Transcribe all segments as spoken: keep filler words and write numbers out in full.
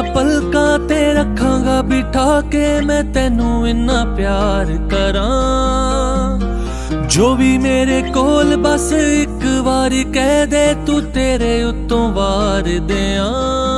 पलकां ते रखांगा बिठा के मैं तैनू इन्ना प्यार करां। जो भी मेरे कोल बस एक वारी कह दे तू तेरे उत्तों वार देआं।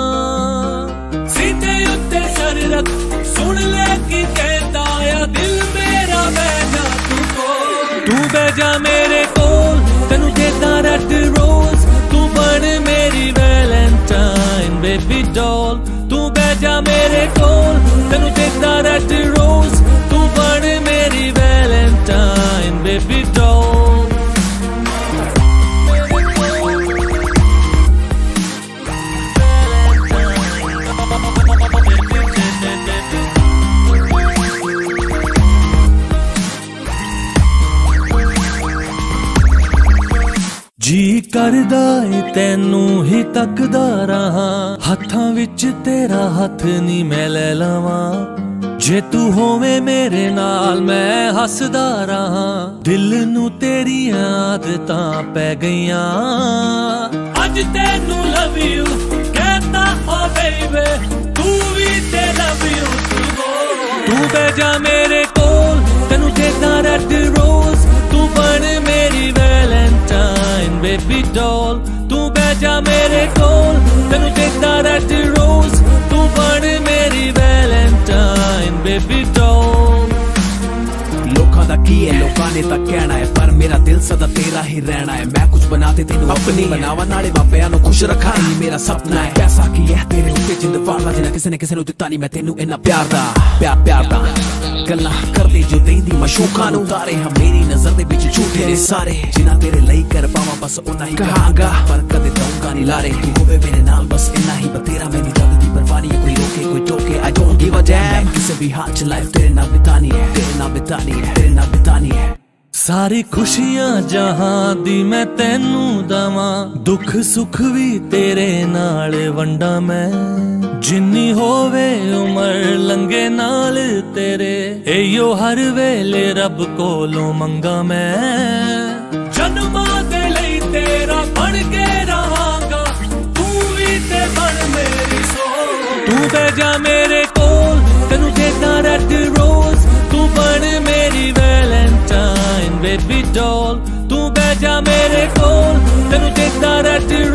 सीधे उत्ते सर रख सुन ले की कहता आ दिल मेरा बैठा तू कोल। तू बैजा मेरे कोल तैनू देता रेड रोज तू बन मेरी वैलेंटाइन बेबी डॉल। तू बैजा मेरे कोल तैनू देता रेड रोज तू बन मेरी वैलेंटाइन बेबी डॉल। जी करदा ए तैनू ही तकदा रहा हत्थां विच तेरा हथ नी मैं ले लवां। जे तू होवे मेरे नाल मैं हसदा रहा दिल नू तेरी आदतां पै गईयां। अज तैनू लव यू कहता ओ बेबी तू भी ते लव यू तू बैजा मेरे कोल तैनू देता रेड रोज तू बन मेरी वैलेंटाइन बेबी डॉल। तू बैजा मेरे कोल तैनू देता रेड रोज तू बन मेरी वैलेंटाइन बेबी डॉल। लोकां दा की है लोकां ने तां कहना है पर मेरा दिल सदा तेरा ही रहना है। मैं कुछ बनाते तेनू अपनी बनावा नाले बापियां नू खुश रखा ही मेरा सपना है। पैसा की है तेरे उत्ते जिंद फाड़दा जिन्ना किसे ने किसे नू दित्ता नहीं मैं तेनू इन्ना प्यार दा प्यार प्यार दा गल्लां करदे जो देंदी मशूकां नू तारे हम मेरी नजर दे विच झूठे ने सारे जिन्ना तेरे लई कर पावां बस उन्ना ही कहांगा पर कदे दूंगा नहीं लारे। होवे मेरे नाल बस इन्ना ही बतेरा मेरी दर्द दी परवाह नहीं कोई रोके कोई टोके I don't give a damn. किसे भी हाल च लाइफ तेरे नाल बितानी है तेरे नाल बितानी है तेरे नाल बितानी है। सारी खुशियां जहां दी मैं तैनू दवां दुख सुख भी तेरे नाल वंडा मैं। जिन्नी होवे उमर लंगे नाल तेरे एयो हर वेले रब कोलों मंगा मैं। जन्मां दे लई तेरा बन के रहांगा तू भी ते बन मेरी सोल। तू बैजा मेरे कोल तैनू देता रेड रोज तू बन मेरी वैलेंटाइन बेबी डॉल। तू बैजा मेरे कोल तैनू देता रेड